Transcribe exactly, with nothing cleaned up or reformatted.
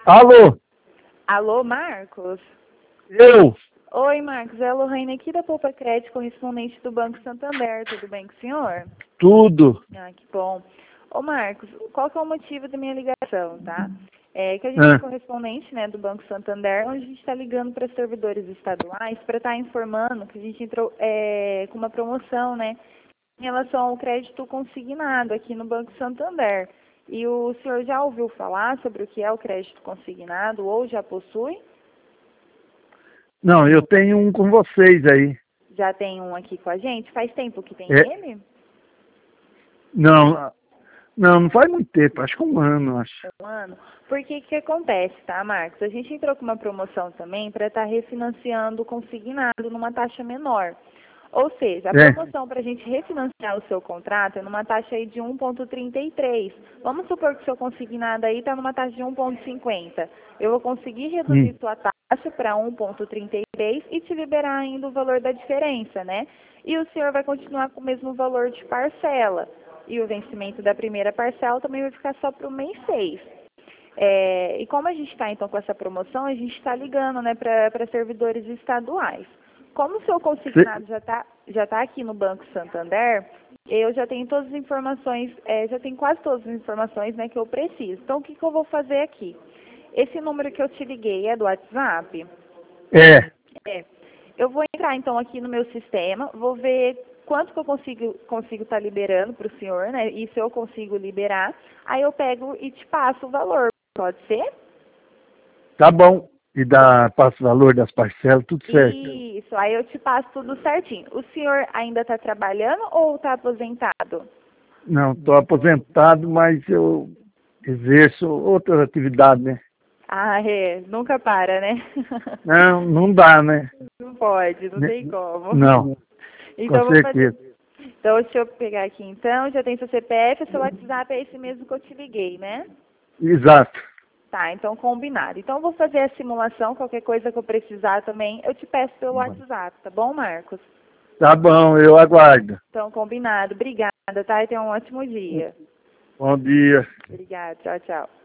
Alô? Alô, Marcos? Eu? Oi, Marcos. É a Lohane aqui da Poupa Crédito, correspondente do Banco Santander. Tudo bem com o senhor? Tudo. Ah, que bom. Ô, Marcos, qual que é o motivo da minha ligação, tá? É que a gente é Ah, correspondente, né, do Banco Santander, onde a gente está ligando para servidores estaduais para estar informando que a gente entrou é, com uma promoção, né, em relação ao crédito consignado aqui no Banco Santander. E o senhor já ouviu falar sobre o que é o crédito consignado ou já possui? não, eu tenho um com vocês aí. Já tem um aqui com a gente? Faz tempo que tem É, ele? não, não, não faz muito tempo, acho que um ano, acho. Um ano? Porque o que acontece, tá, Marcos? A gente entrou com uma promoção também para estar refinanciando o consignado numa taxa menor. Ou seja, a É, promoção para a gente refinanciar o seu contrato é numa taxa aí de um vírgula trinta e três. Vamos supor que o seu consignado aí está numa taxa de um vírgula cinquenta. Eu vou conseguir reduzir hum, sua taxa para um vírgula trinta e três e te liberar ainda o valor da diferença, né? E o senhor vai continuar com o mesmo valor de parcela. E o vencimento da primeira parcela também vai ficar só para o mês seis. É, e como a gente está então com essa promoção, a gente está ligando, né, para servidores estaduais. Como o seu cê- consignado já está já tá aqui no Banco Santander, eu já tenho todas as informações, é, já tenho quase todas as informações, né, que eu preciso. Então, o que, que eu vou fazer aqui? Esse número que eu te liguei é do WhatsApp? é, É. Eu vou entrar então aqui no meu sistema, vou ver quanto que eu consigo consigo estar liberando para o senhor, né? E se eu consigo liberar, aí eu pego e te passo o valor. Pode ser? tá bom. E dá, passa o valor das parcelas, tudo certo. Isso, aí eu te passo tudo certinho. O senhor ainda está trabalhando ou está aposentado? Não, estou aposentado, mas eu exerço outras atividades, né? Ah, é. Nunca para, né? Não, não dá, né? Não pode, não Ne- tem como. Não, com Então, eu vou fazer. certeza. Então, deixa eu pegar aqui então. Já tem seu C P F, seu WhatsApp é esse mesmo que eu te liguei, né? Exato. Tá, então combinado. Então, eu vou fazer a simulação. Qualquer coisa que eu precisar também, eu te peço pelo WhatsApp, tá bom, Marcos? Tá bom, eu aguardo. Então, combinado. Obrigada, tá? E tenha um ótimo dia. Bom dia. Obrigada. Tchau, tchau.